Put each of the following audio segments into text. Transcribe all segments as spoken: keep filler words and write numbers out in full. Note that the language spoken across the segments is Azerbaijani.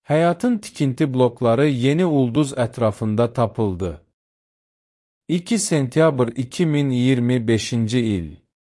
Həyatın tikinti blokları yeni ulduz ətrafında tapıldı. iki sentyabr iki min iyirmi beşinci il.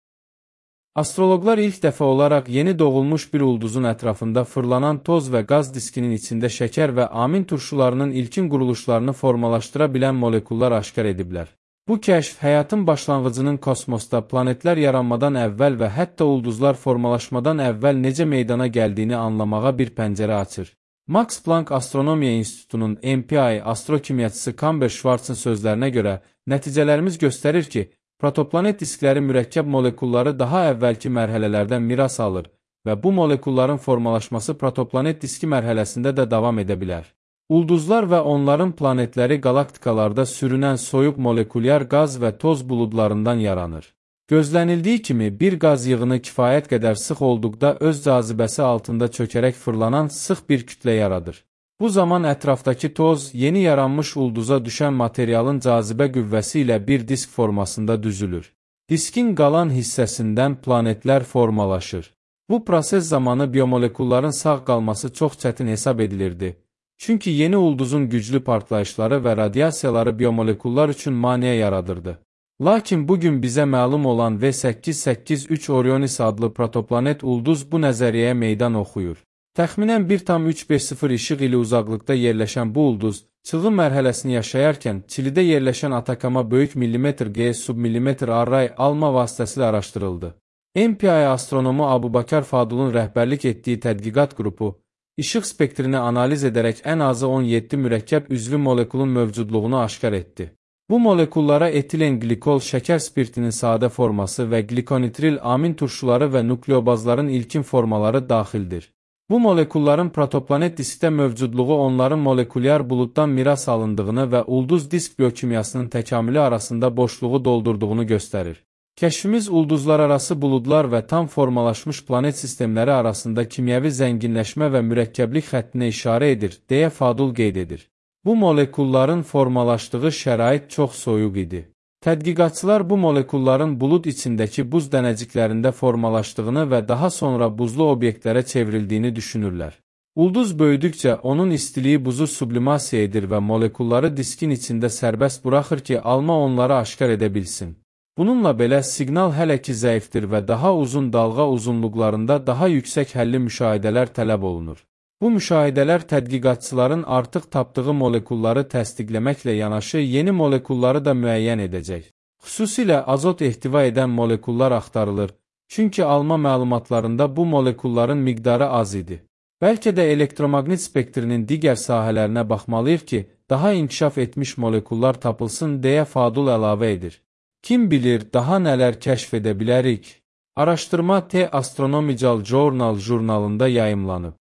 Astroloqlar ilk dəfə olaraq yeni doğulmuş bir ulduzun ətrafında fırlanan toz və qaz diskinin içində şəkər və amin turşularının ilkin quruluşlarını formalaşdıra bilən molekullar aşkar ediblər. Bu kəşf həyatın başlanğıcının kosmosda planetlər yaranmadan əvvəl və hətta ulduzlar formalaşmadan əvvəl necə meydana gəldiyini anlamağa bir pəncərə açır. Max Planck Astronomiya İnstitutunun M P I astrokimyaçısı Kamber Schwartz'ın sözlərinə görə, nəticələrimiz göstərir ki, protoplanet diskləri mürəkkəb molekulları daha əvvəlki mərhələlərdən miras alır və bu molekulların formalaşması protoplanet diski mərhələsində də davam edə bilər. Ulduzlar və onların planetləri qalaktikalarda sürünən soyuq molekulyar qaz və toz buludlarından yaranır. Gözlənildiyi kimi, bir qaz yığını kifayət qədər sıx olduqda öz cazibəsi altında çökərək fırlanan sıx bir kütlə yaradır. Bu zaman ətrafdakı toz, yeni yaranmış ulduza düşən materialın cazibə qüvvəsi ilə bir disk formasında düzülür. Diskin qalan hissəsindən planetlər formalaşır. Bu proses zamanı biomolekulların sağ qalması çox çətin hesab edilirdi. Çünki yeni ulduzun güclü partlayışları və radiasiyaları biomolekullar üçün maneə yaradırdı. Lakin bugün bizə məlum olan V səkkiz səkkiz üç Orionis adlı protoplanet ulduz bu nəzəriyyəyə meydan oxuyur. Təxminən bir tam üç beş sıfır işıq ili uzaqlıqda yerləşən bu ulduz, çılğın mərhələsini yaşayarkən Çilidə yerləşən Atakama böyük millimetr G submillimetr array alma vasitəsilə araşdırıldı. M P I astronomu Abubakar Fadulun rəhbərlik etdiyi tədqiqat qrupu, işıq spektrini analiz edərək ən azı on yeddi mürəkkəb üzvü molekulun mövcudluğunu aşkar etdi. Bu molekullara etilen glikol şəkər spirtinin sadə forması və glikonitril amin turşuları və nukleobazların ilkin formaları daxildir. Bu molekulların protoplanet diskdə mövcudluğu onların molekulyar buluddan miras alındığını və ulduz disk biokimyasının təkamülü arasında boşluğu doldurduğunu göstərir. Kəşfimiz ulduzlararası buludlar və tam formalaşmış planet sistemləri arasında kimyəvi zənginləşmə və mürəkkəblik xəttinə işarə edir, deyə Fadul qeyd edir. Bu molekulların formalaşdığı şərait çox soyuq idi. Tədqiqatçılar bu molekulların bulud içindəki buz dənəciklərində formalaşdığını və daha sonra buzlu obyektlərə çevrildiyini düşünürlər. Ulduz böyüdükcə onun istiliyi buzu sublimasiya edir və molekulları diskin içində sərbəst buraxır ki, alma onları aşkar edə bilsin. Bununla belə, siqnal hələ ki zəifdir və daha uzun dalğa uzunluqlarında daha yüksək həlli müşahidələr tələb olunur. Bu müşahidələr tədqiqatçıların artıq tapdığı molekulları təsdiqləməklə yanaşı yeni molekulları da müəyyən edəcək. Xüsusilə azot ehtiva edən molekullar axtarılır, çünki alma məlumatlarında bu molekulların miqdarı az idi. Bəlkə də elektromaqnit spektrinin digər sahələrinə baxmalıyıq ki, daha inkişaf etmiş molekullar tapılsın, deyə Fadul əlavə edir. Kim bilir, daha nələr kəşf edə bilərik? Araşdırma The Astronomical Journal jurnalında yayımlanıb.